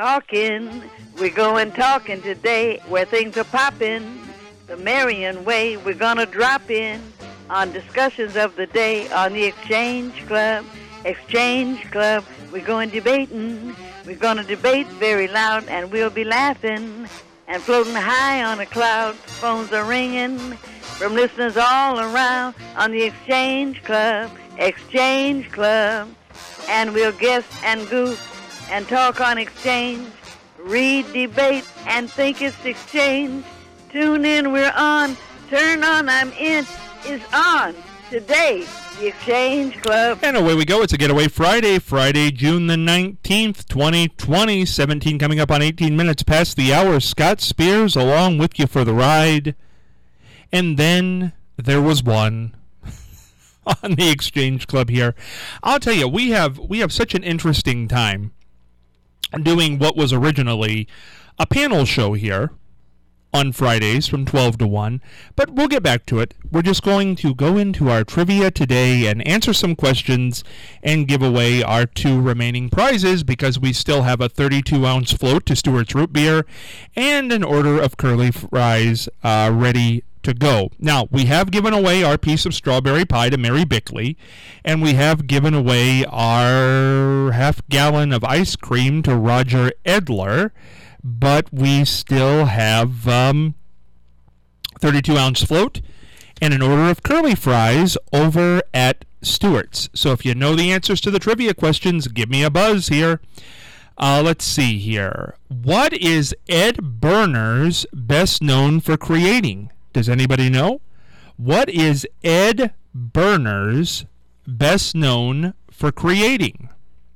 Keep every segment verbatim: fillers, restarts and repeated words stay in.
talking. We're going talking today where things are popping. The Marion way, we're going to drop in on discussions of the day on the Exchange Club. Exchange Club, we're going debating. We're going to debate very loud, and we'll be laughing and floating high on a cloud. Phones are ringing from listeners all around on the Exchange Club. Exchange Club. And we'll guess and goof and talk on exchange, read, debate, and think it's exchange. Tune in, we're on. Turn on, I'm in. Is on today, the Exchange Club. And away we go. It's a Getaway Friday, Friday, June the nineteenth, twenty twenty. seventeen coming up on eighteen minutes past the hour. Scott Spears along with you for the ride. And then there was one on the Exchange Club here. I'll tell you, we have we have such an interesting time doing what was originally a panel show here on Fridays from twelve to one, but we'll get back to it. We're just going to go into our trivia today and answer some questions and give away our two remaining prizes because we still have a thirty-two ounce float to Stewart's Root Beer and an order of curly fries uh, ready to go. Now, we have given away our piece of strawberry pie to Mary Bickley, and we have given away our half gallon of ice cream to Roger Edler, but we still have um, thirty-two ounce float and an order of curly fries over at Stewart's. So if you know the answers to the trivia questions, give me a buzz here. Uh, let's see here. What is Ed Berners best known for creating? Does anybody know? What is Ed Berners best known for creating?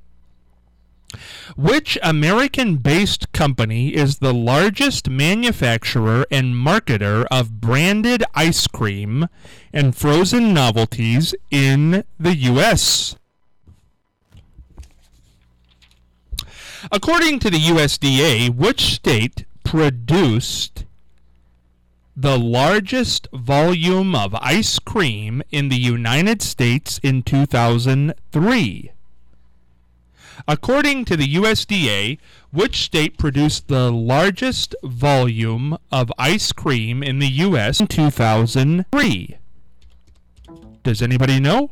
Which American-based company is the largest manufacturer and marketer of branded ice cream and frozen novelties in the U S? According to the U S D A, which state produced the largest volume of ice cream in the United States in two thousand three? According to the U S D A, which state produced the largest volume of ice cream in the U S in two thousand three? Does anybody know?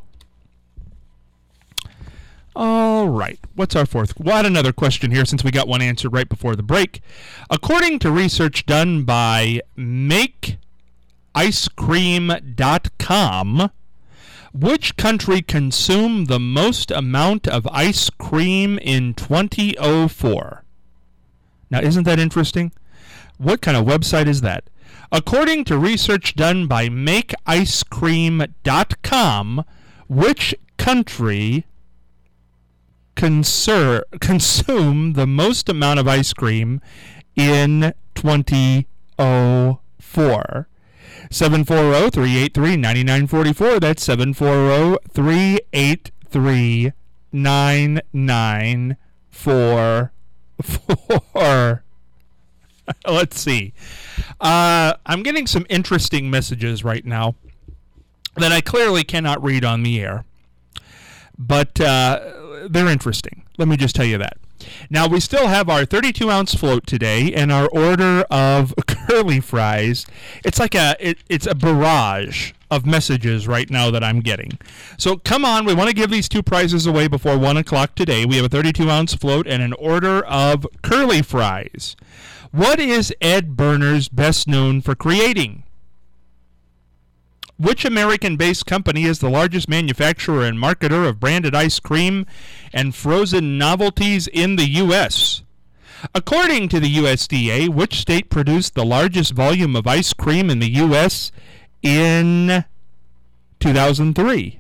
All right. What's our fourth? What another question here since we got one answer right before the break. According to research done by make ice cream dot com, which country consumed the most amount of ice cream in twenty oh four? Now, isn't that interesting? What kind of website is that? According to research done by make ice cream dot com, which country Consur- consume the most amount of ice cream in twenty oh four? seven four zero, three eight three, nine nine four four. That's seven four zero, three eight three, nine nine four four. Let's see. Uh, I'm getting some interesting messages right now that I clearly cannot read on the air. But uh, they're interesting. Let me just tell you that. Now, we still have our thirty-two ounce float today and our order of curly fries. It's like a it, it's a barrage of messages right now that I'm getting. So come on, we want to give these two prizes away before one o'clock today. We have a thirty-two ounce float and an order of curly fries. What is Ed Berners best known for creating? Which American-based company is the largest manufacturer and marketer of branded ice cream and frozen novelties in the U S? According to the U S D A, which state produced the largest volume of ice cream in the U S in two thousand three?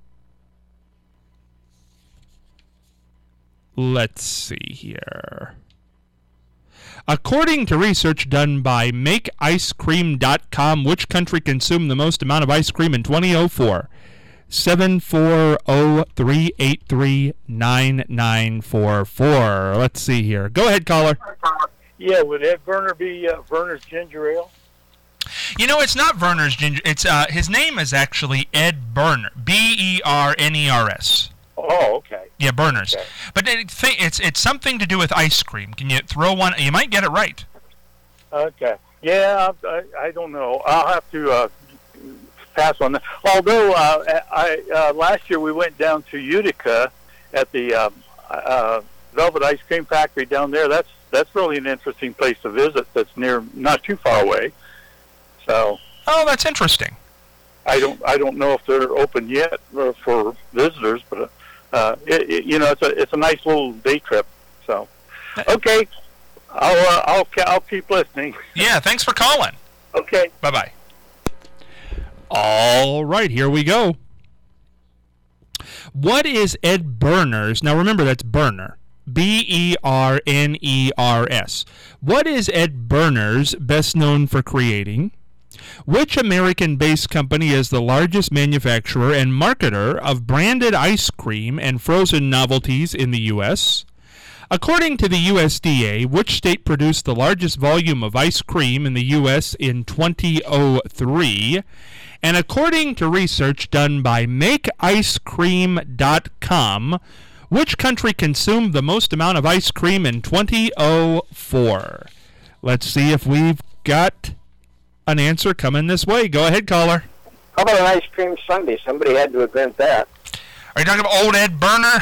Let's see here. According to research done by make ice cream dot com, which country consumed the most amount of ice cream in twenty oh four? seven four zero, three eight three, nine nine four four. Let's see here. Go ahead, caller. Yeah, would Ed Berner be uh, Verner's Ginger Ale? You know, it's not Verner's Ginger. It's uh, his name is actually Ed Berner. B E R N E R S. Oh, okay. Yeah, Berners. Okay. But it, th- it's it's something to do with ice cream. Can you throw one? You might get it right. Okay. Yeah, I, I don't know. I'll have to uh, pass on that. Although uh, I uh, last year we went down to Utica at the uh, uh, Velvet Ice Cream Factory down there. That's that's really an interesting place to visit. That's near, not too far away. So. Oh, that's interesting. I don't I don't know if they're open yet for, for visitors, but uh, it, it, you know it's a it's a nice little day trip. So, okay, I'll uh, I'll I'll keep listening. Yeah, thanks for calling. Okay, bye bye. All right, here we go. What is Ed Berners? Now remember, that's Berner. B E R N E R S. What is Ed Berners best known for creating? Which American-based company is the largest manufacturer and marketer of branded ice cream and frozen novelties in the U S? According to the U S D A, which state produced the largest volume of ice cream in the U S in two thousand three? And according to research done by make ice cream dot com, which country consumed the most amount of ice cream in two thousand four? Let's see if we've got an answer coming this way. Go ahead, caller. How about an ice cream sundae? Somebody had to invent that. Are you talking about old Ed Berner?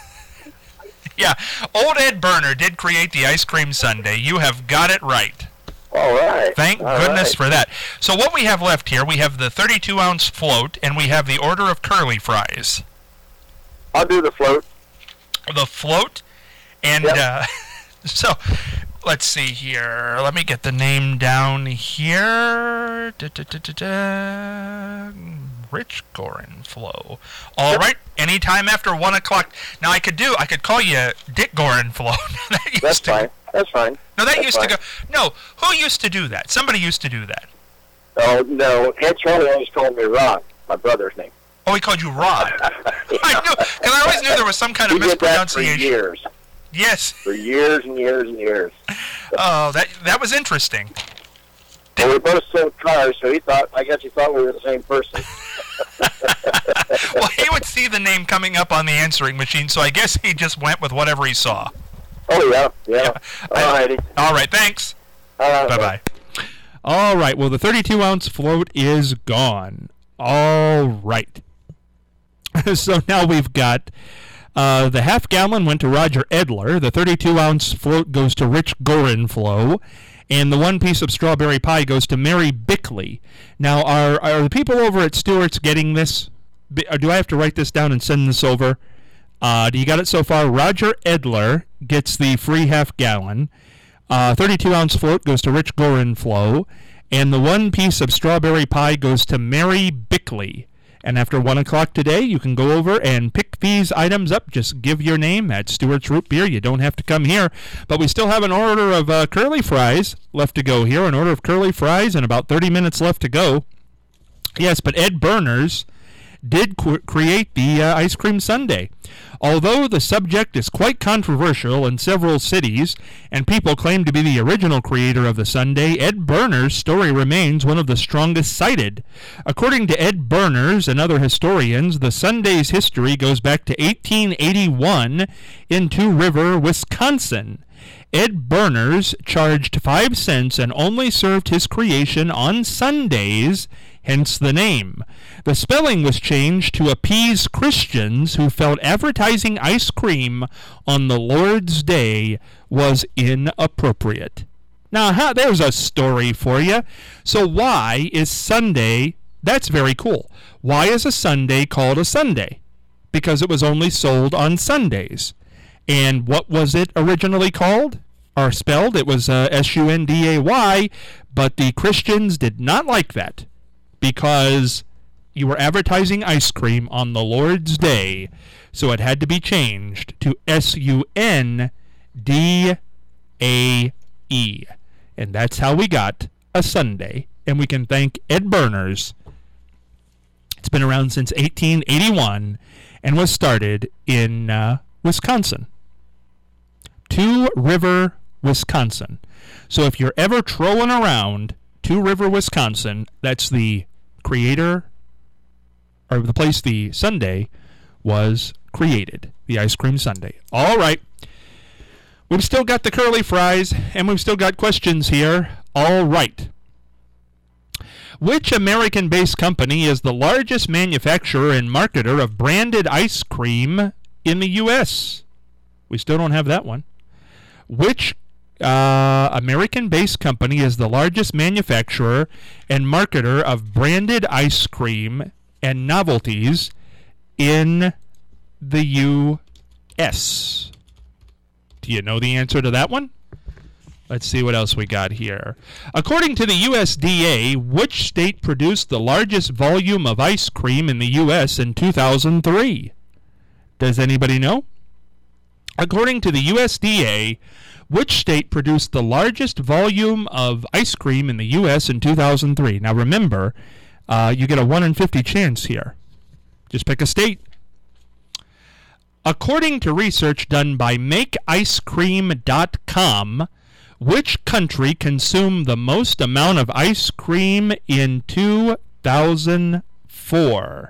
Yeah, old Ed Berner did create the ice cream sundae. You have got it right. All right. Thank All goodness right. for that. So what we have left here, we have the thirty-two ounce float, and we have the order of curly fries. I'll do the float. The float, and Yep. uh, so let's see here. Let me get the name down here. Da, da, da, da, da. Rich Gorenflo. All Yep. right. Anytime after one o'clock. Now I could do. I could call you Dick Gorenflo. that used That's to, fine. That's fine. No, that That's used fine. to go. No, who used to do that? Somebody used to do that. Oh, no. Ed Charlie always called me Ron, my brother's name. Oh, he called you Rod. I knew, because I always knew there was some kind of He did that for mispronunciation. years. Yes. For years and years and years. Oh, that that was interesting. Well, we both sold cars, so he thought, I guess he thought we were the same person. Well, he would see the name coming up on the answering machine, so I guess he just went with whatever he saw. Oh, yeah, yeah. Yeah. All righty. All right, thanks. Uh, Bye-bye. All right, well, the thirty-two ounce float is gone. All right. So now we've got uh, the half gallon went to Roger Edler. The thirty-two ounce float goes to Rich Gorenflo. And the one piece of strawberry pie goes to Mary Bickley. Now, are are the people over at Stewart's getting this? Bi- Or do I have to write this down and send this over? Uh, do you got it so far? Roger Edler gets the free half gallon. Uh, thirty-two ounce float goes to Rich Gorenflo. And the one piece of strawberry pie goes to Mary Bickley. And after one o'clock today, you can go over and pick these items up. Just give your name at Stewart's Root Beer. You don't have to come here. But we still have an order of uh, curly fries left to go here. An order of curly fries and about thirty minutes left to go. Yes, but Ed Berners did qu- create the uh, ice cream sundae. Although the subject is quite controversial in several cities, and people claim to be the original creator of the sundae, Ed Berners' story remains one of the strongest cited. According to Ed Berners and other historians, the sundae's history goes back to eighteen eighty-one in Two River, Wisconsin. Ed Berners charged five cents and only served his creation on Sundays, hence the name. The spelling was changed to appease Christians who felt advertising ice cream on the Lord's Day was inappropriate. Now, how, there's a story for you. So why is Sunday, that's very cool. Why is a Sunday called a Sunday? Because it was only sold on Sundays. And what was it originally called? Or spelled? It was uh, S U N D A Y, but the Christians did not like that because you were advertising ice cream on the Lord's Day, so it had to be changed to S U N D A E. And that's how we got a Sunday. And we can thank Ed Berners. It's been around since eighteen eighty-one and was started in uh, Wisconsin. Two River, Wisconsin. So if you're ever trolling around Two River, Wisconsin, that's the creator, or the place the sundae was created, the ice cream sundae. All right. We've still got the curly fries, and we've still got questions here. All right. Which American-based company is the largest manufacturer and marketer of branded ice cream in the U S? We still don't have that one. Which uh, American-based company is the largest manufacturer and marketer of branded ice cream and novelties in the U S? Do you know the answer to that one? Let's see what else we got here. According to the U S D A, which state produced the largest volume of ice cream in the U S in two thousand three? Does anybody know? According to the U S D A, which state produced the largest volume of ice cream in the U S in two thousand three? Now remember, uh, you get a one in fifty chance here. Just pick a state. According to research done by make ice cream dot com, which country consumed the most amount of ice cream in two thousand four?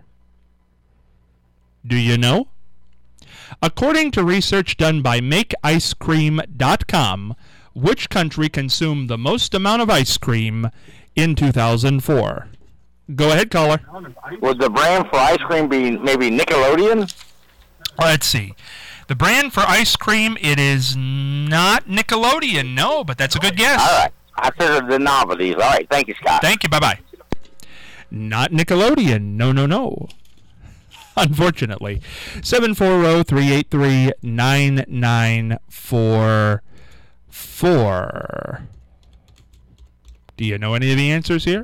Do you know? According to research done by make ice cream dot com, which country consumed the most amount of ice cream in two thousand four? Go ahead, caller. Would the brand for ice cream be maybe Nickelodeon? Let's see. The brand for ice cream, it is not Nickelodeon, no, but that's a good guess. All right. I figured the novelties. All right. Thank you, Scott. Thank you. Bye-bye. Not Nickelodeon. No, no, no. Unfortunately. seven four zero, three eight three, nine nine four four. Do you know any of the answers here?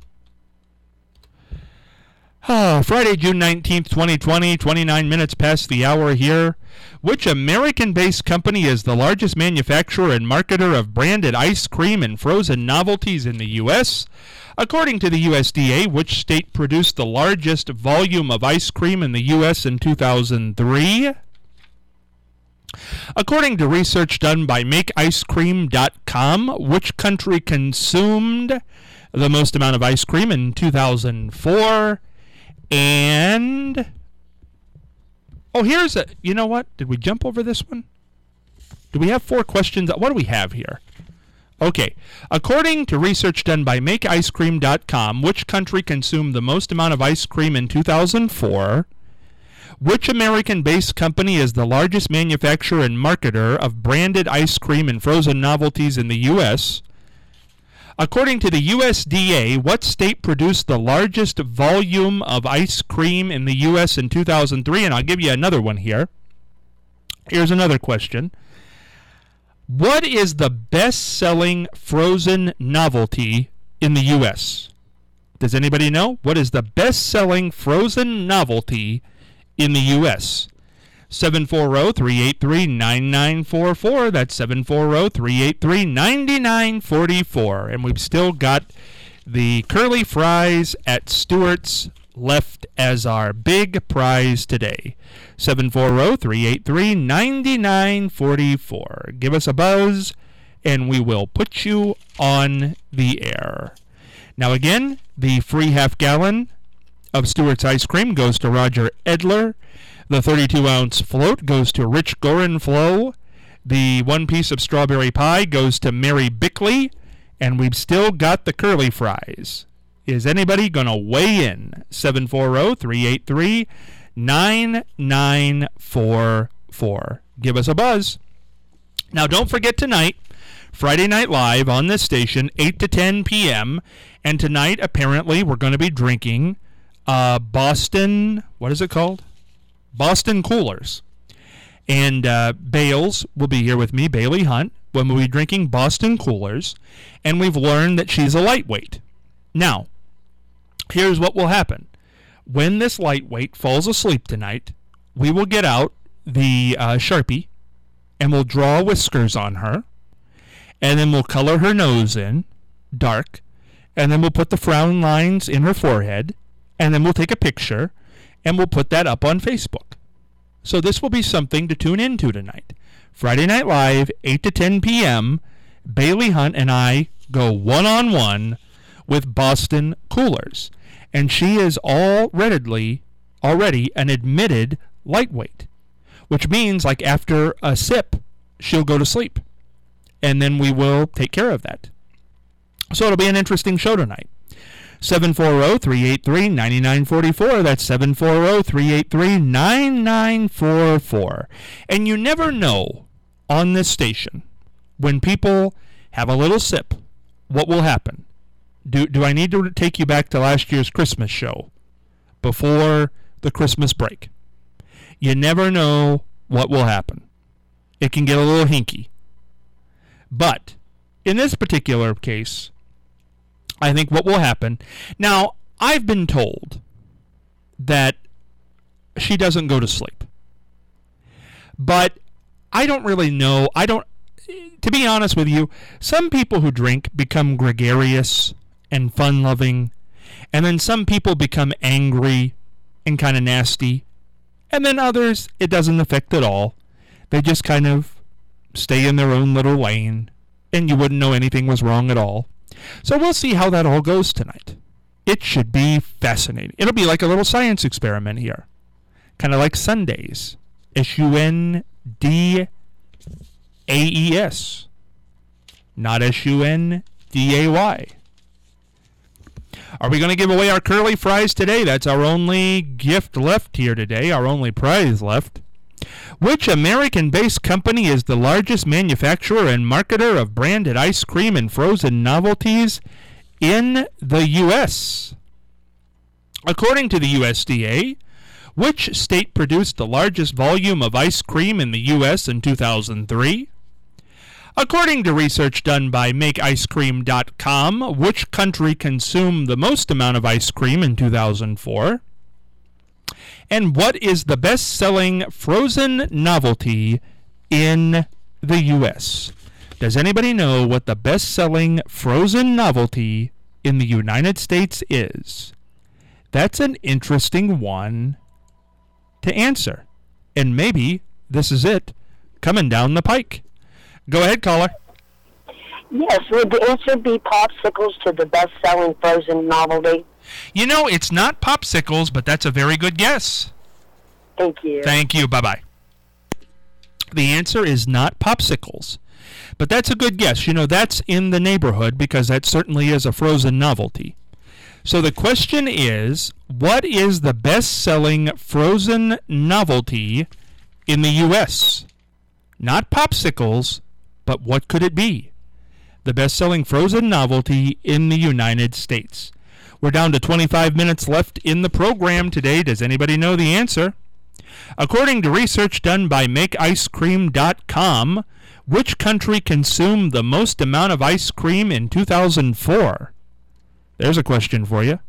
Oh, Friday, June nineteenth, twenty twenty, twenty-nine minutes past the hour here. Which American-based company is the largest manufacturer and marketer of branded ice cream and frozen novelties in the U S? According to the U S D A, which state produced the largest volume of ice cream in the U S in two thousand three? According to research done by make ice cream dot com, which country consumed the most amount of ice cream in two thousand four? And, oh, here's a, you know what? Did we jump over this one? Do we have four questions? What do we have here? Okay. According to research done by make ice cream dot com, which country consumed the most amount of ice cream in two thousand four? Which American-based company is the largest manufacturer and marketer of branded ice cream and frozen novelties in the U S? According to the U S D A, what state produced the largest volume of ice cream in the U S in two thousand three? And I'll give you another one here. Here's another question. What is the best-selling frozen novelty in the U S? Does anybody know? What is the best-selling frozen novelty in the U S? seven four zero, three eight three, nine nine four four. That's seven four zero, three eight three, nine nine four four. And we've still got the curly fries at Stewart's left as our big prize today. seven four zero, three eight three, nine nine four four. Give us a buzz, and we will put you on the air. Now again, the free half gallon of Stewart's ice cream goes to Roger Edler. The thirty-two ounce float goes to Rich Gorenflow. The one piece of strawberry pie goes to Mary Bickley. And we've still got the curly fries. Is anybody going to weigh in? seven four zero, three eight three, nine nine four four. Give us a buzz. Now, don't forget tonight, Friday Night Live on this station, eight to ten p.m. And tonight, apparently, we're going to be drinking uh, Boston, what is it called? Boston Coolers. And uh, Bales will be here with me, Bailey Hunt, when we'll be drinking Boston Coolers. And we've learned that she's a lightweight. Now, here's what will happen. When this lightweight falls asleep tonight, we will get out the uh, Sharpie and we'll draw whiskers on her. And then we'll color her nose in dark. And then we'll put the frown lines in her forehead. And then we'll take a picture. And we'll put that up on Facebook. So this will be something to tune into tonight. Friday Night Live, eight to ten p.m., Bailey Hunt and I go one-on-one with Boston Coolers. And she is already, already an admitted lightweight, which means like after a sip, she'll go to sleep. And then we will take care of that. So it'll be an interesting show tonight. seven four zero, three eight three, nine nine four four. That's seven four zero, three eight three, nine nine four four. And you never know on this station, when people have a little sip, what will happen. Do, do I need to take you back to last year's Christmas show before the Christmas break? You never know what will happen. It can get a little hinky. But in this particular case, I think what will happen... Now, I've been told that she doesn't go to sleep. But I don't really know. I don't... To be honest with you, some people who drink become gregarious and fun-loving, and then some people become angry and kind of nasty, and then others, it doesn't affect at all. They just kind of stay in their own little lane, and you wouldn't know anything was wrong at all. So we'll see how that all goes tonight. It should be fascinating. It'll be like a little science experiment here. Kind of like Sundays. S U N D A E S. Not S U N D A Y. Are we going to give away our curly fries today? That's our only gift left here today, our only prize left. Which American-based company is the largest manufacturer and marketer of branded ice cream and frozen novelties in the U S? According to the U S D A, which state produced the largest volume of ice cream in the U S in two thousand three? According to research done by make ice cream dot com, which country consumed the most amount of ice cream in two thousand four? And what is the best-selling frozen novelty in the U S? Does anybody know what the best-selling frozen novelty in the United States is? That's an interesting one to answer. And maybe this is it coming down the pike. Go ahead, caller. Yes, would the answer be popsicles to the best-selling frozen novelty? You know, it's not popsicles, but that's a very good guess. Thank you. Thank you. Bye-bye. The answer is not popsicles, but that's a good guess. You know, that's in the neighborhood because that certainly is a frozen novelty. So the question is, what is the best-selling frozen novelty in the U S? Not popsicles, but what could it be? The best-selling frozen novelty in the United States. We're down to twenty-five minutes left in the program today. Does anybody know the answer? According to research done by make ice cream dot com, which country consumed the most amount of ice cream in two thousand four? There's a question for you.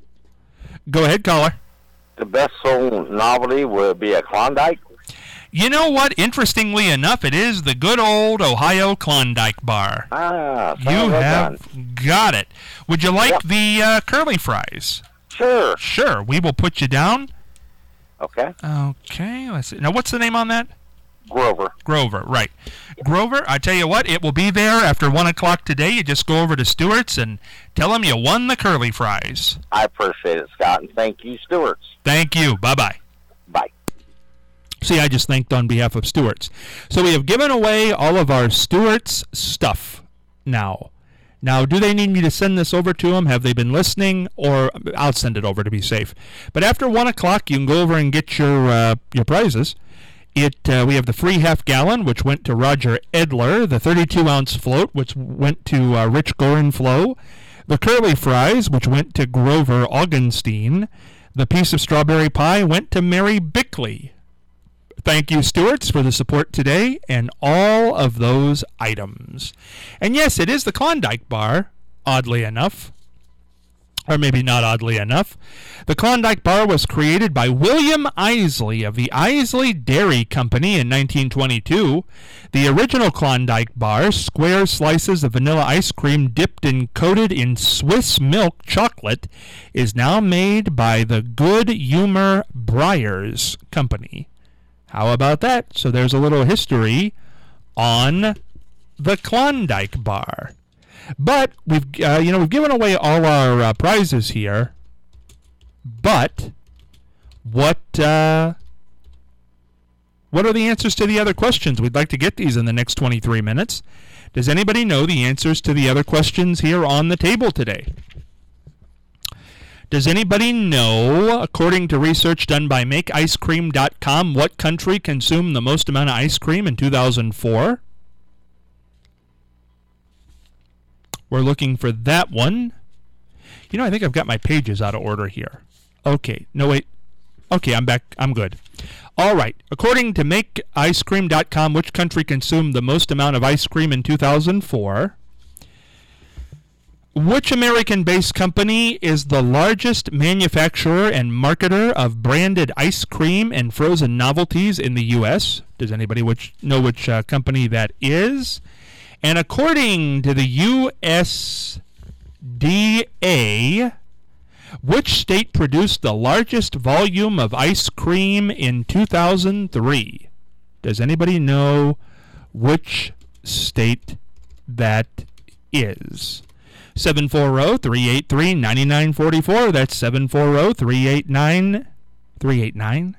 Go ahead, caller. The best sold novelty would be a Klondike. You know what? Interestingly enough, it is the good old Ohio Klondike bar. Ah, you well have done. Got it. Would you like Yep. the uh, curly fries? Sure. Sure. We will put you down. Okay. Okay. Let's see. Now, what's the name on that? Grover. Grover, right. Grover, I tell you what, it will be there after one o'clock today. You just go over to Stewart's and tell them you won the curly fries. I appreciate it, Scott, and thank you, Stewart's. Thank you. Bye-bye. Bye. See, I just thanked on behalf of Stewart's. So we have given away all of our Stewart's stuff now. Now, do they need me to send this over to them? Have they been listening? Or I'll send it over to be safe. But after one o'clock, you can go over and get your uh, your prizes. It uh, we have the free half gallon, which went to Roger Edler. The thirty-two ounce float, which went to uh, Rich Gorenflow. The curly fries, which went to Grover Augenstein. The piece of strawberry pie went to Mary Bickley. Thank you, Stewart's, for the support today and all of those items. And yes, it is the Klondike bar, oddly enough. Or maybe not oddly enough. The Klondike bar was created by William Isley of the Isley Dairy Company in nineteen twenty-two. The original Klondike bar, square slices of vanilla ice cream dipped and coated in Swiss milk chocolate, is now made by the Good Humor Breyers Company. How about that? So there's a little history on the Klondike bar. But we've uh, you know we've given away all our uh, prizes here. But what uh, What are the answers to the other questions? We'd like to get these in the next twenty-three minutes. Does anybody know the answers to the other questions here on the table today? Does anybody know, according to research done by make ice cream dot com, what country consumed the most amount of ice cream in two thousand four? We're looking for that one. You know, I think I've got my pages out of order here. Okay, no, wait. Okay, I'm back. I'm good. All right. According to make ice cream dot com, which country consumed the most amount of ice cream in two thousand four? Which American-based company is the largest manufacturer and marketer of branded ice cream and frozen novelties in the U S? Does anybody which know which uh, company that is? And according to the U S D A, which state produced the largest volume of ice cream in two thousand three? Does anybody know which state that is? seven four zero, three eight three, nine nine four four. That's seven four zero, three eight nine, three eight nine.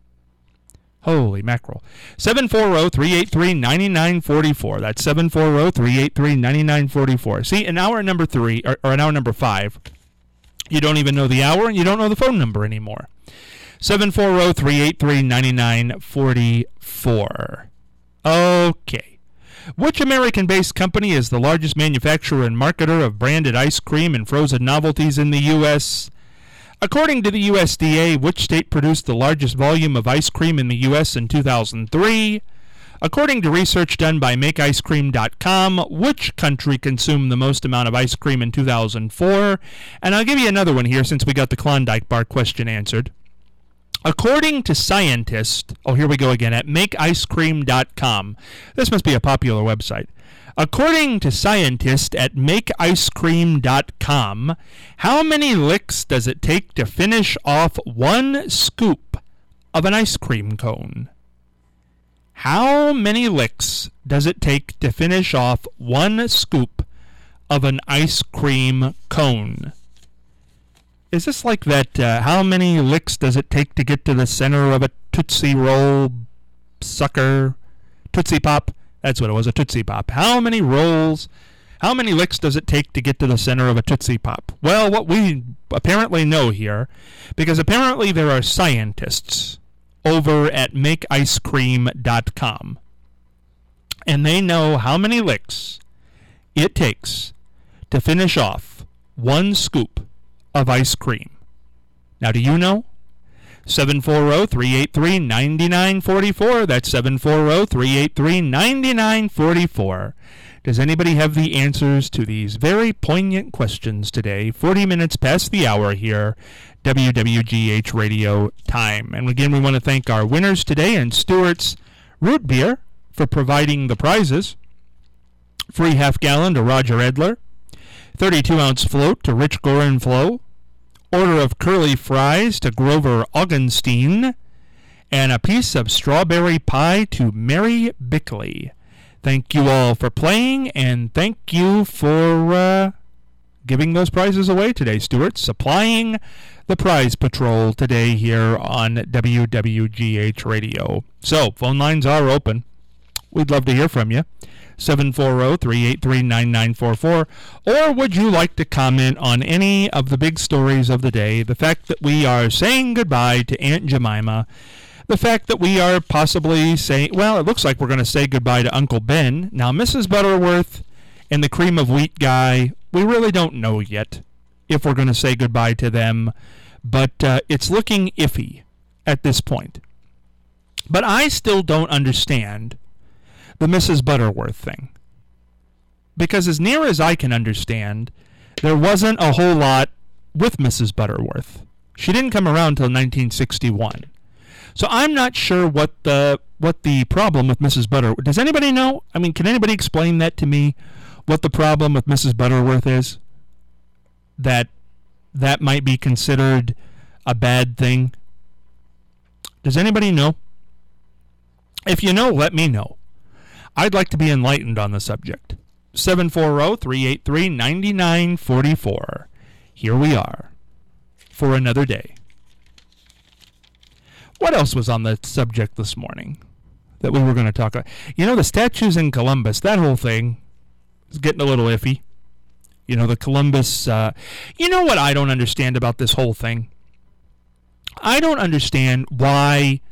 Holy mackerel. seven four zero, three eight three, nine nine four four. That's seven four zero, three eight three, nine nine four four. See, in hour number three, or, or in hour number five, you don't even know the hour and you don't know the phone number anymore. seven four zero, three eight three, nine nine four four. Okay. Which American-based company is the largest manufacturer and marketer of branded ice cream and frozen novelties in the U S? According to the U S D A, which state produced the largest volume of ice cream in the U S in two thousand three? According to research done by make ice cream dot com, which country consumed the most amount of ice cream in two thousand four? And I'll give you another one here since we got the Klondike bar question answered. According to scientists, oh, here we go again, at make ice cream dot com. This must be a popular website. According to scientists at make ice cream dot com, how many licks does it take to finish off one scoop of an ice cream cone? How many licks does it take to finish off one scoop of an ice cream cone? Is this like that, uh, how many licks does it take to get to the center of a Tootsie Roll sucker? Tootsie Pop? That's what it was, a Tootsie Pop. How many rolls, how many licks does it take to get to the center of a Tootsie Pop? Well, what we apparently know here, because apparently there are scientists over at make ice cream dot com, and they know how many licks it takes to finish off one scoop of ice cream. Now, do you know? seven four zero, three eight three, nine nine four four. That's seven four zero, three eight three, nine nine four four. Does anybody have the answers to these very poignant questions today? forty minutes past the hour here, W W G H Radio time. And again, we want to thank our winners today and Stewart's Root Beer for providing the prizes. Free half gallon to Roger Edler. thirty-two ounce float to Rich Gorenflo, order of curly fries to Grover Augenstein, and a piece of strawberry pie to Mary Bickley. Thank you all for playing, and thank you for uh, giving those prizes away today, Stuart, supplying the prize patrol today here on W W G H Radio. So, phone lines are open. We'd love to hear from you. seven four zero, three eight three, nine nine four four. Or would you like to comment on any of the big stories of the day? The fact that we are saying goodbye to Aunt Jemima. The fact that we are possibly saying, well, it looks like we're going to say goodbye to Uncle Ben. Now, Missus Butterworth and the cream of wheat guy, we really don't know yet if we're going to say goodbye to them. But uh, it's looking iffy at this point. But I still don't understand the Missus Butterworth thing. Because as near as I can understand, there wasn't a whole lot with Missus Butterworth. She didn't come around until nineteen sixty-one. So I'm not sure what the what the problem with Missus Butterworth... Does anybody know? I mean, can anybody explain that to me? What the problem with Missus Butterworth is? That that might be considered a bad thing? Does anybody know? If you know, let me know. I'd like to be enlightened on the subject. seven four zero, three eight three, nine nine four four. Here we are for another day. What else was on the subject this morning? that we were going to talk about. You know, the statues in Columbus, that whole thing is getting a little iffy. You know, the Columbus, uh, you know what I don't understand about this whole thing? I don't understand why,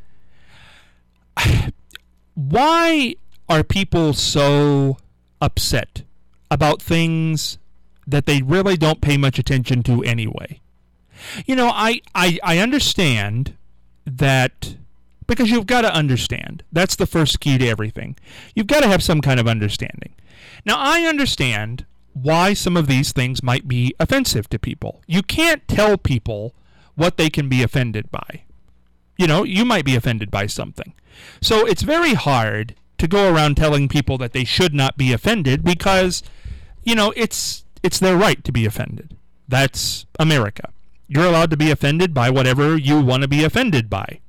why are people so upset about things that they really don't pay much attention to anyway? You know, I, I, I understand that, because you've got to understand. That's the first key to everything. You've got to have some kind of understanding. Now, I understand why some of these things might be offensive to people. You can't tell people what they can be offended by. You know, you might be offended by something. So it's very hard to go around telling people that they should not be offended because, you know, it's it's their right to be offended. That's America. You're allowed to be offended by whatever you want to be offended by.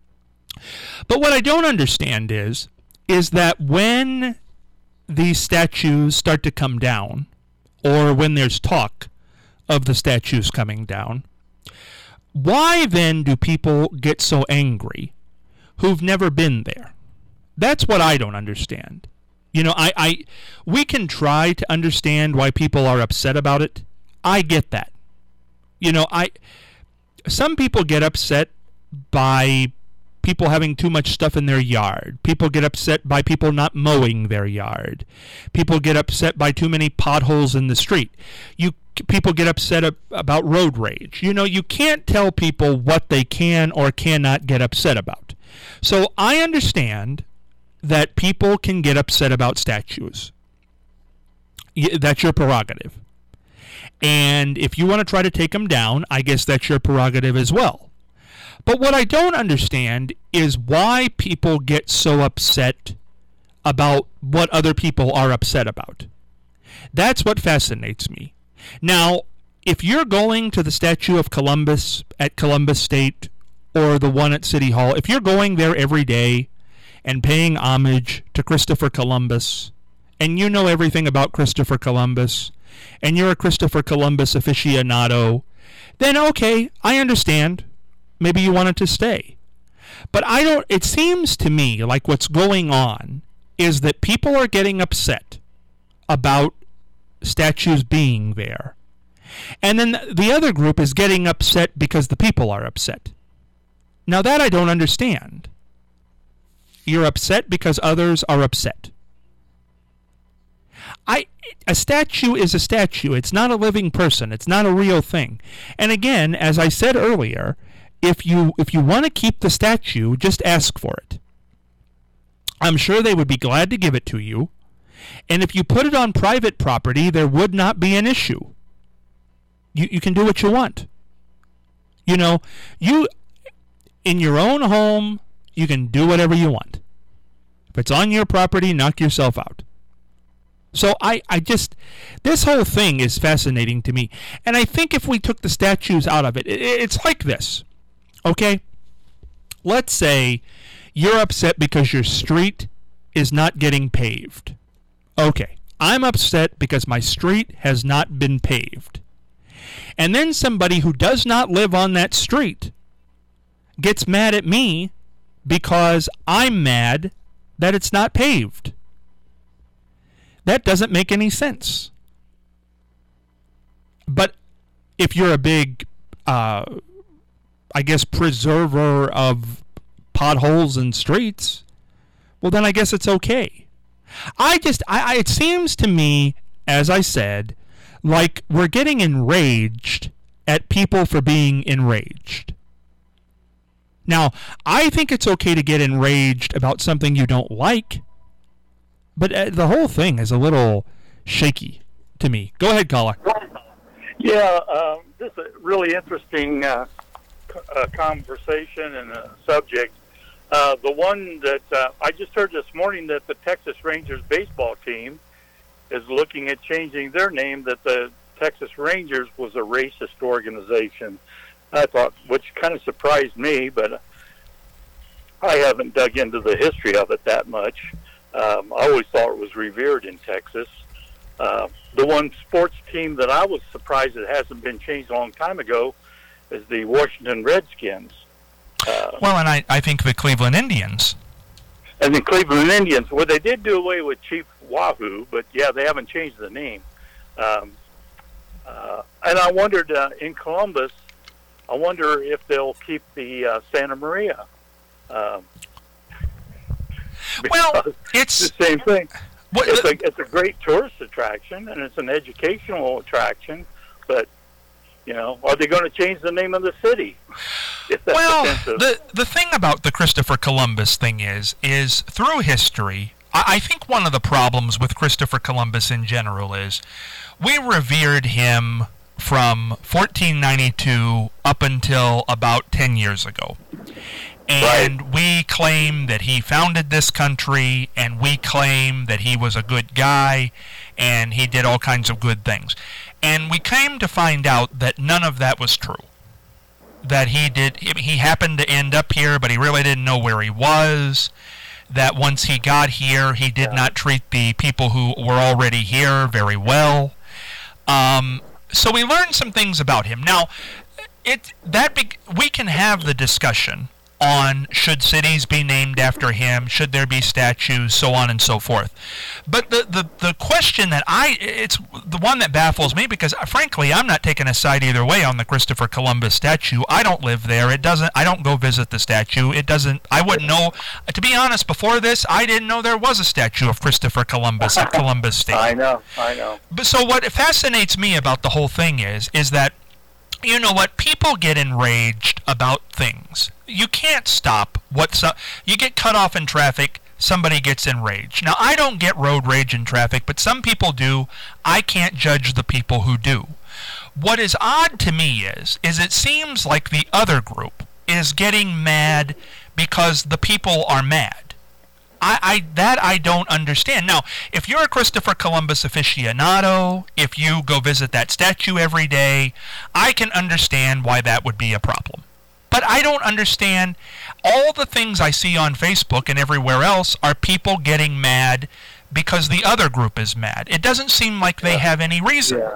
But what I don't understand is, is that when these statues start to come down, or when there's talk of the statues coming down, why then do people get so angry who've never been there? That's what I don't understand. You know, I, I we can try to understand why people are upset about it. I get that. You know, I some people get upset by people having too much stuff in their yard. People get upset by people not mowing their yard. People get upset by too many potholes in the street. You people get upset ab- about road rage. You know, you can't tell people what they can or cannot get upset about. So I understand that people can get upset about statues. Y- that's your prerogative. And if you want to try to take them down, I guess that's your prerogative as well. But what I don't understand is why people get so upset about what other people are upset about. That's what fascinates me. Now, if you're going to the statue of Columbus at Columbus State or the one at City Hall, if you're going there every day and paying homage to Christopher Columbus, and you know everything about Christopher Columbus, and you're a Christopher Columbus aficionado, then okay, I understand. Maybe you wanted to stay. But I don't, it seems to me like what's going on is that people are getting upset about statues being there. And then the other group is getting upset because the people are upset. Now that I don't understand. You're upset because others are upset. I a statue is a statue. It's not a living person. It's not a real thing. And again, as I said earlier, If you if you want to keep the statue, just ask for it. I'm sure they would be glad to give it to you. And if you put it on private property, there would not be an issue. You you can do what you want. You know, you in your own home, you can do whatever you want. If it's on your property, knock yourself out. So I, I just, this whole thing is fascinating to me. And I think if we took the statues out of it, it it's like this. Okay, let's say you're upset because your street is not getting paved. Okay, I'm upset because my street has not been paved. And then somebody who does not live on that street gets mad at me because I'm mad that it's not paved. That doesn't make any sense. But if you're a big... Uh, I guess, preserver of potholes and streets, well, then I guess it's okay. I just, I, I, it seems to me, as I said, like we're getting enraged at people for being enraged. Now, I think it's okay to get enraged about something you don't like, but uh, the whole thing is a little shaky to me. Go ahead, caller. Yeah, uh, this is a really interesting uh, uh, conversation and a subject. Uh, the one that uh, I just heard this morning that the Texas Rangers baseball team is looking at changing their name, that the Texas Rangers was a racist organization. I thought, which kind of surprised me, but I haven't dug into the history of it that much. Um, I always thought it was revered in Texas. Uh, the one sports team that I was surprised it hasn't been changed a long time ago is the Washington Redskins. Uh, well, and I, I think the Cleveland Indians. and the Cleveland Indians. Well, they did do away with Chief Wahoo, but yeah, they haven't changed the name. Um, uh, and I wondered uh, in Columbus, I wonder if they'll keep the uh, Santa Maria. Um, well, it's the same thing. What, it's, a, it's a great tourist attraction, and it's an educational attraction, but, you know, are they going to change the name of the city? If that's well, offensive? the the thing about the Christopher Columbus thing is, is through history, I, I think one of the problems with Christopher Columbus in general is we revered him from fourteen ninety-two up until about ten years ago. And right. we claim that he founded this country, and we claim that he was a good guy, and he did all kinds of good things. And we came to find out that none of that was true. That he did, he happened to end up here, but he really didn't know where he was. That once he got here, he did yeah. not treat the people who were already here very well. Um, so we learned some things about him. Now, it that be, we can have the discussion on should cities be named after him, should there be statues, so on and so forth. But the, the, the question that I, it's the one that baffles me, because frankly, I'm not taking a side either way on the Christopher Columbus statue. I don't live there. It doesn't, I don't go visit the statue. It doesn't, I wouldn't know, to be honest, before this, I didn't know there was a statue of Christopher Columbus at Columbus State. I know, I know. But so what fascinates me about the whole thing is, is that, you know what, people get enraged about things. You can't stop what's up. You get cut off in traffic, somebody gets enraged. Now, I don't get road rage in traffic, but some people do. I can't judge the people who do. What is odd to me is, is it seems like the other group is getting mad because the people are mad. I, I that I don't understand. Now, if you're a Christopher Columbus aficionado, if you go visit that statue every day, I can understand why that would be a problem. But I don't understand, all the things I see on Facebook and everywhere else are people getting mad because the other group is mad. It doesn't seem like they have any reason. Yeah.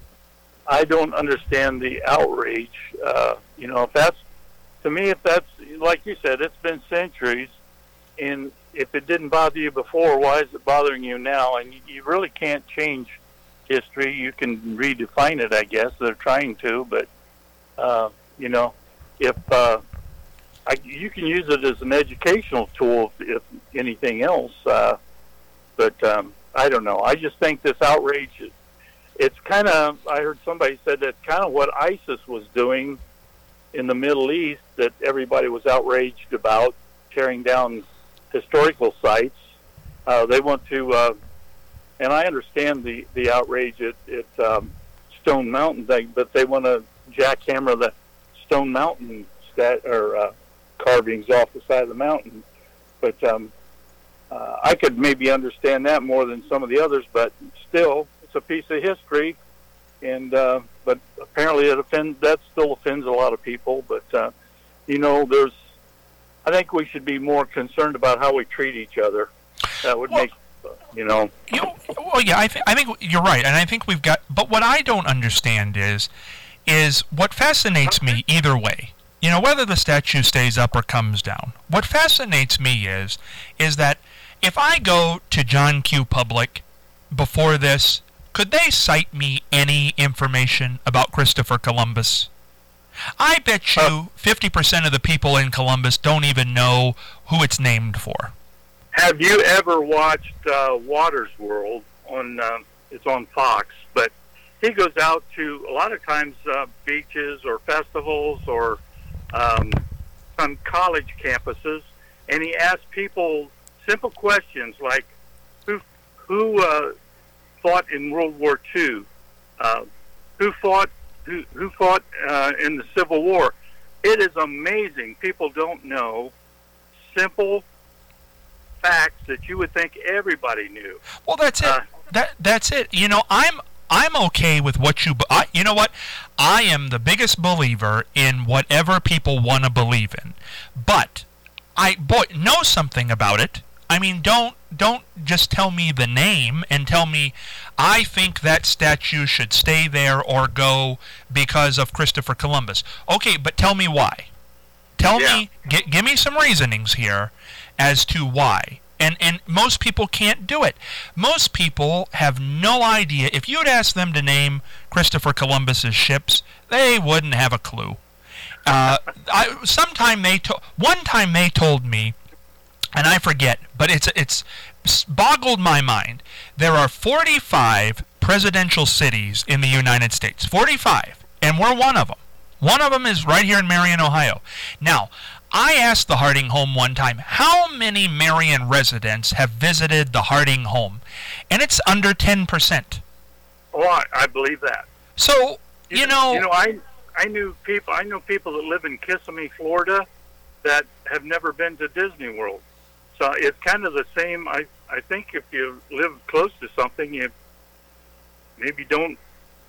I don't understand the outrage. Uh, you know, if that's, to me, if that's, like you said, it's been centuries, and if it didn't bother you before, why is it bothering you now? And you, you really can't change history. You can redefine it, I guess. They're trying to, but, uh, you know, if uh, I, you can use it as an educational tool, if, if anything else. Uh, but um, I don't know. I just think this outrage, is, it's kind of, I heard somebody said that's kind of what ISIS was doing in the Middle East, that everybody was outraged about, tearing down historical sites. Uh, they want to, uh, and I understand the, the outrage at, at um, Stone Mountain thing, but they want to jackhammer the Stone Mountain stat or uh, carvings off the side of the mountain. But um, uh, I could maybe understand that more than some of the others. But still, it's a piece of history, and uh, but apparently it offends. That still offends a lot of people. But uh, you know, there's. I think we should be more concerned about how we treat each other. That would well, make, you know. You know, well, yeah, I, th- I think you're right, and I think we've got. But what I don't understand is, is what fascinates me either way. You know, whether the statue stays up or comes down. What fascinates me is, is that if I go to John Q. Public before this, could they cite me any information about Christopher Columbus? I bet you fifty percent of the people in Columbus don't even know who it's named for. Have you ever watched uh, Water's World? On uh, it's on Fox, but he goes out to, a lot of times, uh, beaches or festivals or um, some college campuses, and he asks people simple questions like, who who uh, fought in World War Two? Uh, who fought Who, who fought uh, in the Civil War? It is amazing. People don't know simple facts that you would think everybody knew. Well, that's it. Uh, that that's it. You know, I'm I'm okay with what you. I, you know what? I am the biggest believer in whatever people want to believe in, but I boy know something about it. I mean, don't don't just tell me the name and tell me I think that statue should stay there or go because of Christopher Columbus. Okay, but tell me why. Tell yeah. me, g- give me some reasonings here, as to why. And and most people can't do it. Most people have no idea. If you'd ask them to name Christopher Columbus's ships, they wouldn't have a clue. Uh, I, sometime they to, one time they told me, and I forget, but it's it's boggled my mind. There are forty-five presidential cities in the United States. forty-five, and we're one of them. One of them is right here in Marion, Ohio. Now, I asked the Harding home one time, how many Marion residents have visited the Harding home? And it's under ten percent. Oh, I, I believe that. So, you, you know... You know, I I knew people, I know people that live in Kissimmee, Florida, that have never been to Disney World. So it's kind of the same. I, I think if you live close to something, you maybe don't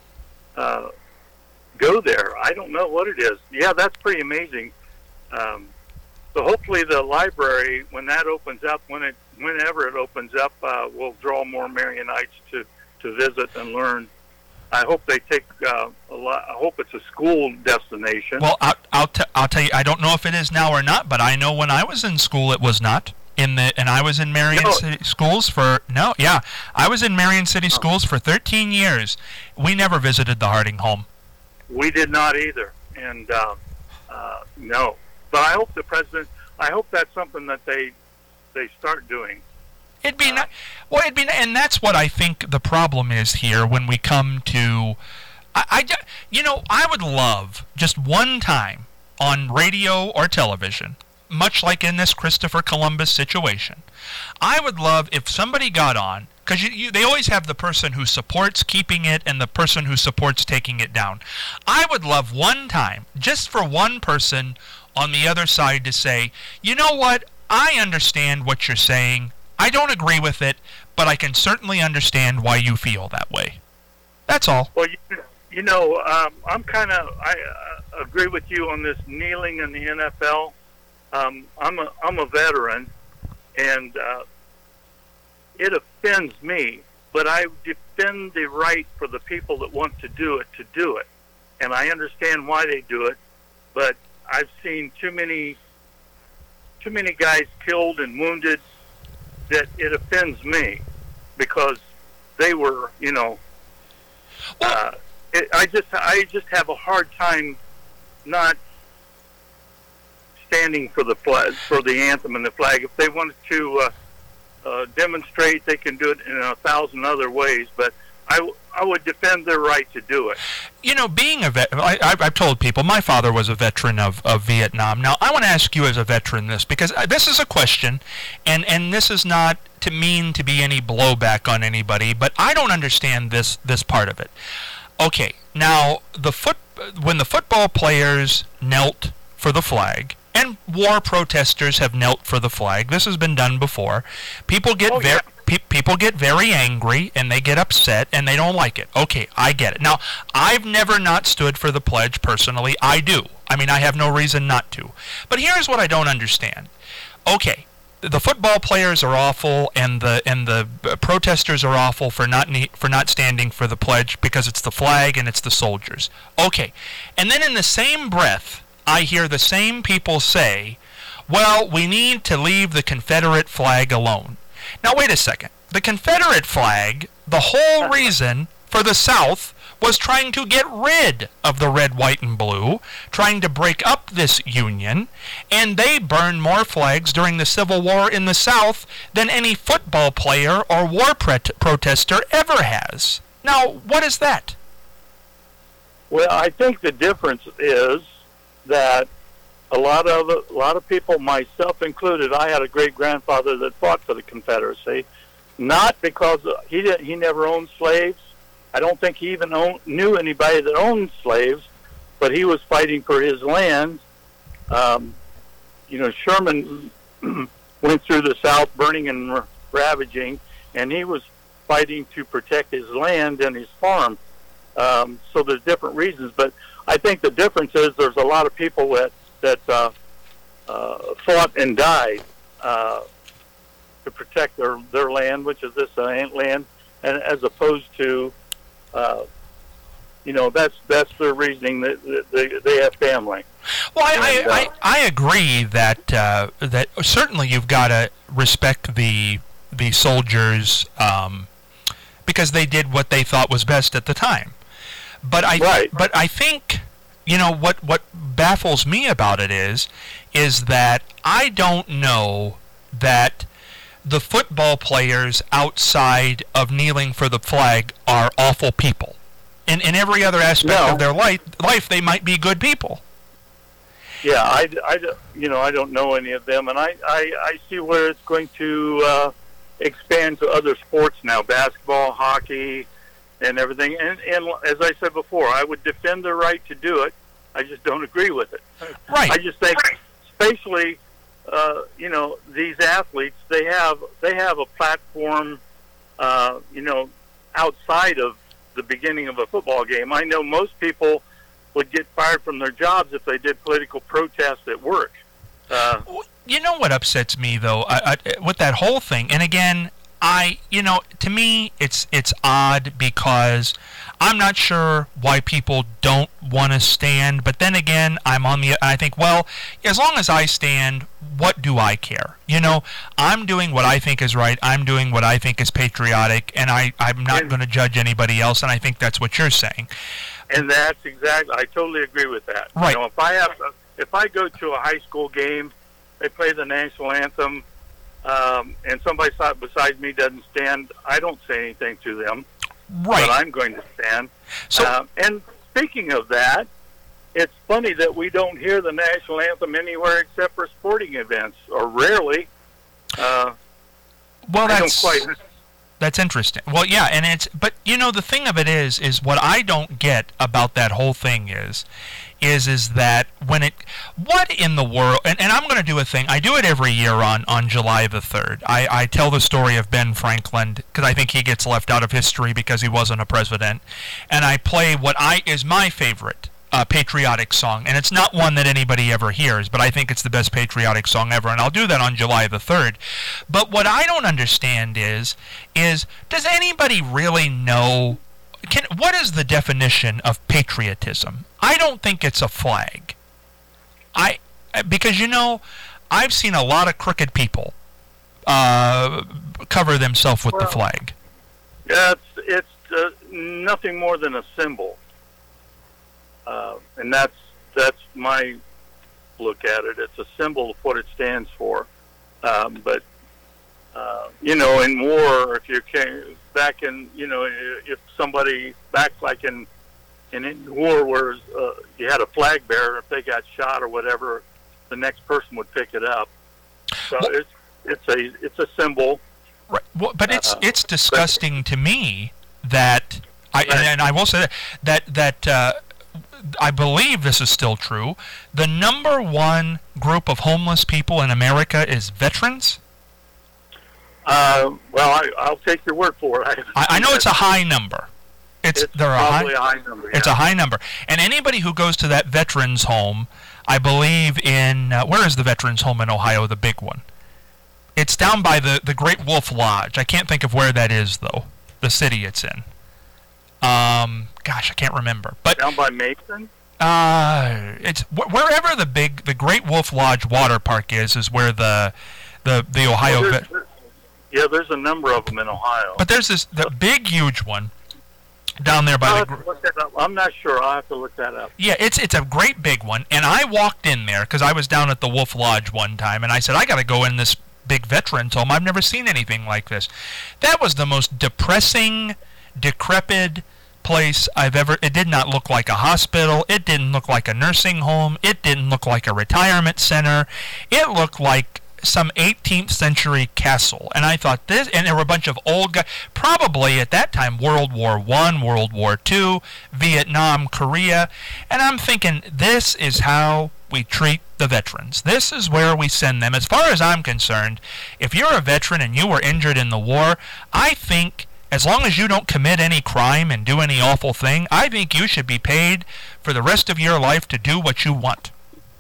uh, go there. I don't know what it is. Yeah, that's pretty amazing. Um, so hopefully the library, when that opens up, when it, whenever it opens up, uh, will draw more Marionites to, to visit and learn. I hope they take uh, a lot. I hope it's a school destination. Well, I'll I'll, t- I'll tell you. I don't know if it is now or not, but I know when I was in school, it was not. In the and I was in Marion no. City schools for no, yeah, I was in Marion City oh. schools for thirteen years. We never visited the Harding home. We did not either, and uh, uh, no. But I hope the president. I hope that's something that they they start doing. It'd be not, well, it'd be, and that's what I think the problem is here when we come to, I, I, you know, I would love just one time on radio or television, much like in this Christopher Columbus situation, I would love if somebody got on, because you, you, they always have the person who supports keeping it and the person who supports taking it down. I would love one time, just for one person on the other side to say, you know what, I understand what you're saying. I don't agree with it, but I can certainly understand why you feel that way. That's all. Well, you, you know, um, I'm kind of, I uh, agree with you on this kneeling in the N F L. Um, I'm a, I'm a veteran, and uh, it offends me, but I defend the right for the people that want to do it to do it. And I understand why they do it, but I've seen too many, too many guys killed and wounded that it offends me because they were, you know, uh, it, I just I just have a hard time not standing for the flag, for the anthem and the flag. If they wanted to uh, uh, demonstrate, they can do it in a thousand other ways, but I, w- I would defend their right to do it. You know, being a vet, I, I've told people, my father was a veteran of, of Vietnam. Now, I want to ask you as a veteran this, because this is a question, and, and this is not to mean to be any blowback on anybody, but I don't understand this, this part of it. Okay, now, the foot when the football players knelt for the flag, and war protesters have knelt for the flag, this has been done before, people get oh, very... Yeah. People get very angry, and they get upset, and they don't like it. Okay, I get it. Now, I've never not stood for the pledge personally. I do. I mean, I have no reason not to. But here's what I don't understand. Okay, the football players are awful, and the and the protesters are awful for not ne- for not standing for the pledge because it's the flag and it's the soldiers. Okay, and then in the same breath, I hear the same people say, well, we need to leave the Confederate flag alone. Now, wait a second. The Confederate flag, the whole reason for the South was trying to get rid of the red, white, and blue, trying to break up this union, and they burned more flags during the Civil War in the South than any football player or war pret- protester ever has. Now, what is that? Well, I think the difference is that A lot of a lot of people, myself included, I had a great grandfather that fought for the Confederacy, not because he did, he never owned slaves. I don't think he even owned, knew anybody that owned slaves, but he was fighting for his land. Um, you know, Sherman went through the South, burning and ravaging, and he was fighting to protect his land and his farm. Um, so there's different reasons, but I think the difference is there's a lot of people that. that uh, uh, fought and died uh, to protect their, their land, which is this uh, land, and as opposed to, uh, you know, that's that's their reasoning that, that they, they have family. Well, I, And, uh, I, I, I agree that uh, that certainly you've got to respect the the soldiers um, because they did what they thought was best at the time. But I Right. but I think you know what what baffles me about it is is that I don't know that the football players outside of kneeling for the flag are awful people. In in every other aspect No. of their life, life they might be good people. Yeah, I, I, you know, I don't know any of them, and I, I, I see where it's going to uh, expand to other sports now, basketball, hockey, and everything. And, and as I said before, I would defend the right to do it. I just don't agree with it. Right. I just think, especially, uh, you know, these athletes, they have they have a platform, uh, you know, outside of the beginning of a football game. I know most people would get fired from their jobs if they did political protests at work. Uh, You know what upsets me though, I, I, with that whole thing, and again, I, you know, to me, it's it's odd because I'm not sure why people don't want to stand. But then again, I'm on the. I think, well, as long as I stand, what do I care? You know, I'm doing what I think is right. I'm doing what I think is patriotic, and I I'm not going to judge anybody else. And I think that's what you're saying. And that's exactly, I totally agree with that. Right. You know, if I have, if I go to a high school game, they play the national anthem, um, and somebody sat beside me doesn't stand, I don't say anything to them. Right. But I'm going to stand. So, uh, and speaking of that, it's funny that we don't hear the national anthem anywhere except for sporting events, or rarely. Uh, well, I don't that's quite. That's interesting. Well, yeah, and it's, but you know, the thing of it is, is what I don't get about that whole thing is, is, is that when it, what in the world, and, and I'm going to do a thing, I do it every year on, on July the third. I, I tell the story of Ben Franklin, because I think he gets left out of history because he wasn't a president, and I play what I, is my favorite Uh, patriotic song, and it's not one that anybody ever hears, but I think it's the best patriotic song ever, and I'll do that on July the third. But what I don't understand is, is does anybody really know, can, what is the definition of patriotism? I don't think it's a flag. I, because, you know, I've seen a lot of crooked people uh, cover themselves with Well, the flag. Yeah, it's, it's uh, nothing more than a symbol. Uh, and that's that's my look at it. It's a symbol of what it stands for. Um, but uh, you know, in war, if you came back in, you know, if somebody back like in in, in war where uh, you had a flag bearer, if they got shot or whatever, the next person would pick it up. So Well, it's it's a it's a symbol. Right. Well, but it's Uh, it's disgusting to me that I and, and I will say that that that uh, I believe this is still true. The number one group of homeless people in America is veterans. Uh, well, I, I'll take your word for it. I, I know it's a high number. It's, It's there are probably high, a high number. It's yeah. a high number, and anybody who goes to that veterans home, I believe in uh, where is the veterans home in Ohio, the big one? It's down by the the Great Wolf Lodge. I can't think of where that is though. The city it's in. Um, gosh, I can't remember. But Down by Mason? uh, it's wh- wherever the big the Great Wolf Lodge water park is, is where the the the Ohio. Well, vet- there's- yeah, there's a number of them in Ohio. but there's this the big huge one down there by I'll the. have Gr- to look that up. I'm not sure. I'll have to look that up. Yeah, it's it's a great big one, and I walked in there because I was down at the Wolf Lodge one time, and I said I got to go in this big veterans home. I've never seen anything like this. That was the most depressing, decrepit place I've ever. It did not look like a hospital. It didn't look like a nursing home. It didn't look like a retirement center. It looked like some eighteenth century castle, and I thought this, and there were a bunch of old guys, probably at that time World War One, World War Two, Vietnam, Korea, and I'm thinking this is how we treat the veterans. This is where we send them. As far as I'm concerned, if you're a veteran and you were injured in the war, I think as long as you don't commit any crime and do any awful thing, I think you should be paid for the rest of your life to do what you want.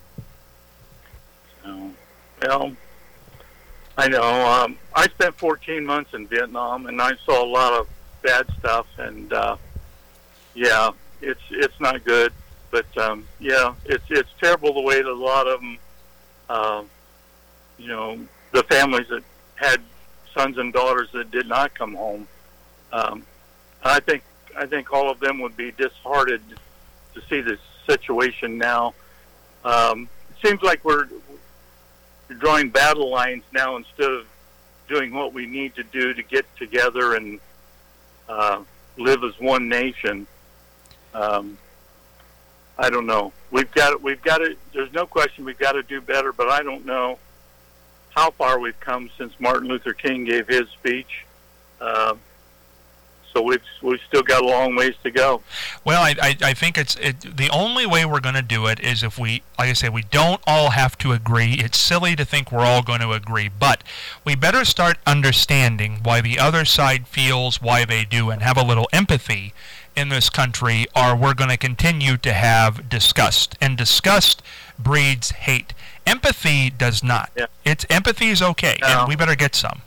Oh, well, I know. Um, I spent fourteen months in Vietnam, and I saw a lot of bad stuff. And uh, yeah, it's it's not good. But um, yeah, it's it's terrible the way that a lot of them, uh, you know, the families that had sons and daughters that did not come home. Um, I think I think all of them would be disheartened to see this situation now. Um, it seems like we're drawing battle lines now instead of doing what we need to do to get together and uh, live as one nation. Um, I don't know. We've got we've got to. There's no question we've got to do better, but I don't know how far we've come since Martin Luther King gave his speech. Uh, so we've we've still got a long ways to go. Well, I I, I think it's it, the only way we're going to do it is if we, like I say, we don't all have to agree. It's silly to think we're all going to agree, but we better start understanding why the other side feels why they do and have a little empathy in this country, or we're going to continue to have disgust, and disgust breeds hate. Empathy does not. Yeah. It's empathy is okay, No. and we better get some.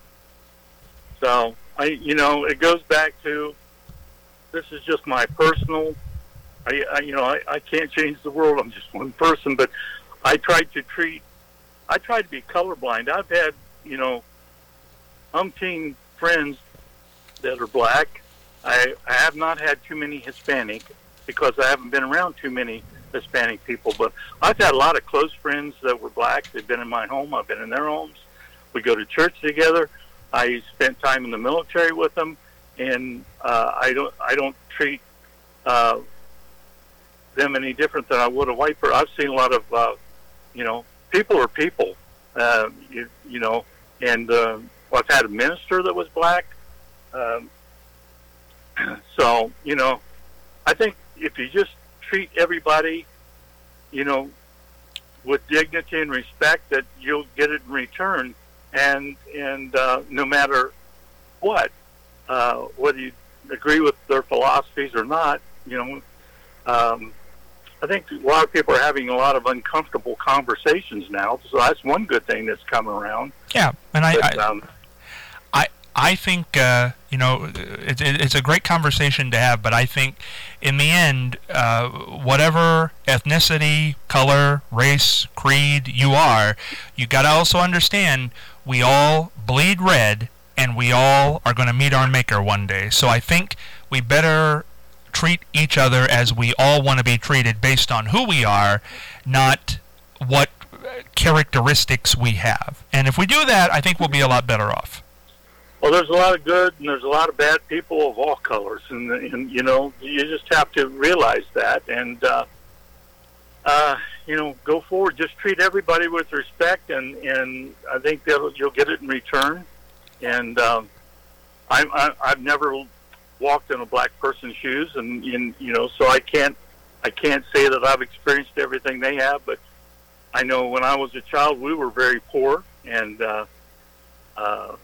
So I, you know, it goes back to this is just my personal. I, I you know, I, I can't change the world. I'm just one person, but I tried to treat. I tried to be colorblind. I've had, you know, umpteen friends that are black. I, I have not had too many Hispanic because I haven't been around too many Hispanic people, but I've had a lot of close friends that were black. They've been in my home. I've been in their homes. We go to church together. I spent time in the military with them, and uh, I don't I don't treat uh, them any different than I would a white person. I've seen a lot of, uh, you know, people are people, uh, you, you know, and uh, well, I've had a minister that was black. Um, So, you know, I think if you just treat everybody, you know, with dignity and respect, that you'll get it in return. And and uh, no matter what, uh, whether you agree with their philosophies or not, you know, um, I think a lot of people are having a lot of uncomfortable conversations now. So that's one good thing that's come around. Yeah, and I... But, I um, I think, uh, you know, it, it, it's a great conversation to have, but I think in the end, uh, whatever ethnicity, color, race, creed you are, you got to also understand we all bleed red and we all are going to meet our maker one day. So I think we better treat each other as we all want to be treated based on who we are, not what characteristics we have. And if we do that, I think we'll be a lot better off. Well, there's a lot of good and there's a lot of bad people of all colors, and, and you know, you just have to realize that, and uh, uh, you know, go forward. Just treat everybody with respect, and, and I think that you'll get it in return. And um, I'm, I, I've never walked in a black person's shoes, and, and you know, so I can't I can't say that I've experienced everything they have, but I know when I was a child, we were very poor, and uh, uh,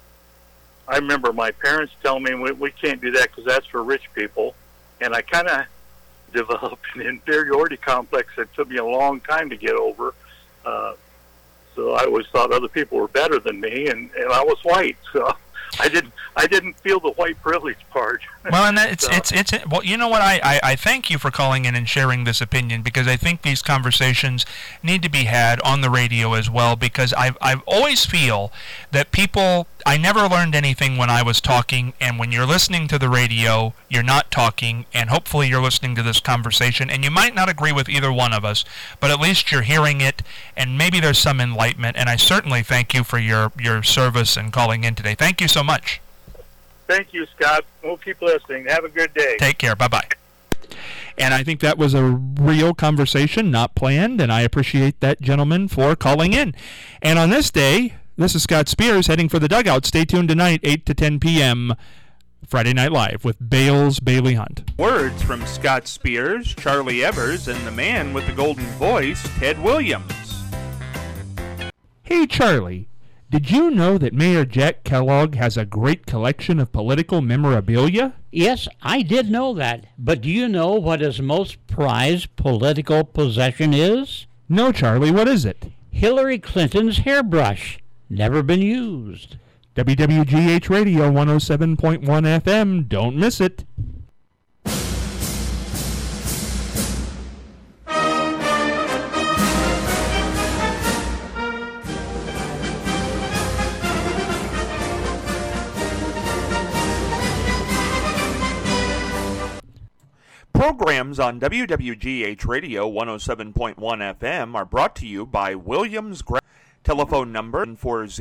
I remember my parents telling me we, we can't do that because that's for rich people, and I kind of developed an inferiority complex that took me a long time to get over. Uh, so I always thought other people were better than me, and, and I was white, so I didn't I didn't feel the white privilege part. Well, and that it's, so. it's it's it's well, you know what? I, I I thank you for calling in and sharing this opinion, because I think these conversations need to be had on the radio as well. Because I I always feel that people. I never learned anything when I was talking, and when you're listening to the radio, you're not talking, and hopefully you're listening to this conversation, and you might not agree with either one of us, but at least you're hearing it, and maybe there's some enlightenment, and I certainly thank you for your, your service and calling in today. Thank you so much. Thank you, Scott. We'll keep listening. Have a good day. Take care. Bye-bye. And I think that was a real conversation, not planned, and I appreciate that gentleman for calling in. And on this day, this is Scott Spears heading for the dugout. Stay tuned tonight, eight to ten p.m., Friday Night Live with Bales Bailey Hunt. Words from Scott Spears, Charlie Evers, and the man with the golden voice, Ted Williams. Hey, Charlie, did you know that Mayor Jack Kellogg has a great collection of political memorabilia? Yes, I did know that. But do you know what his most prized political possession is? No, Charlie, what is it? Hillary Clinton's hairbrush. Never been used. W W G H Radio one oh seven point one F M. Don't miss it. programs on W W G H Radio one oh seven point one F M are brought to you by Williams Gra- Telephone number four zero